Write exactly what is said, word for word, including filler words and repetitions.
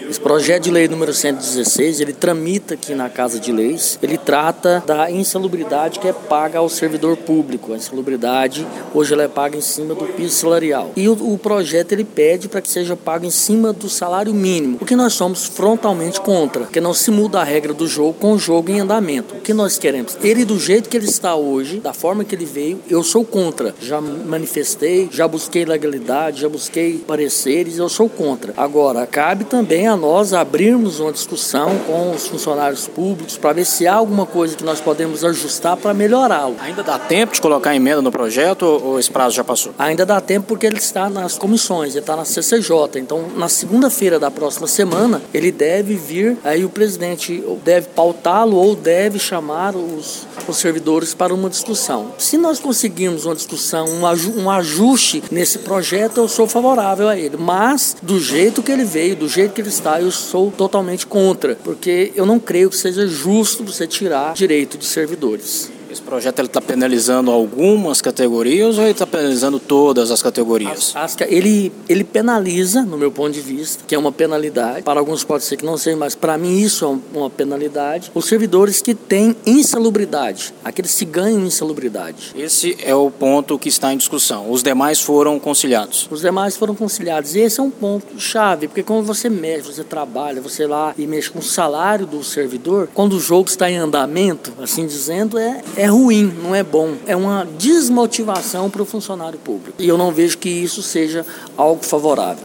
Esse projeto de lei número cento e dezesseis, ele tramita aqui na Casa de Leis, ele trata da insalubridade que é paga ao servidor público. A insalubridade, hoje ela é paga em cima do piso salarial. E o, o projeto, ele pede para que seja pago em cima do salário mínimo, o que nós somos frontalmente contra, porque não se muda a regra do jogo com o jogo em andamento. O que nós queremos? Ele, do jeito que ele está hoje, da forma que ele veio, eu sou contra. Já manifestei, já busquei legalidade, já busquei pareceres, eu sou contra. Agora, cabe também a nós abrirmos uma discussão com os funcionários públicos para ver se há alguma coisa que nós podemos ajustar para melhorá-lo. Ainda dá tempo de colocar emenda no projeto ou esse prazo já passou? Ainda dá tempo porque ele está nas comissões, ele está na C C J. Então, na segunda-feira da próxima semana, ele deve vir, aí o presidente deve pautá-lo ou deve chamar os, os servidores para uma discussão. Se nós conseguirmos uma discussão, um, aju, um ajuste nesse projeto, eu sou favorável a ele. Mas, do jeito que ele veio, do jeito que ele está, eu sou totalmente contra, porque eu não creio que seja justo você tirar direito de servidores. Esse projeto está penalizando algumas categorias ou ele está penalizando todas as categorias? As, as, ele, ele penaliza, no meu ponto de vista, que é uma penalidade. Para alguns pode ser que não seja, mas para mim isso é uma penalidade. Os servidores que têm insalubridade, aqueles que ganham insalubridade. Esse é o ponto que está em discussão. Os demais foram conciliados? Os demais foram conciliados. E esse é um ponto chave, porque quando você mexe, você trabalha, você lá e mexe com o salário do servidor, quando o jogo está em andamento, assim dizendo, é É ruim, não é bom. É uma desmotivação para o funcionário público. E eu não vejo que isso seja algo favorável.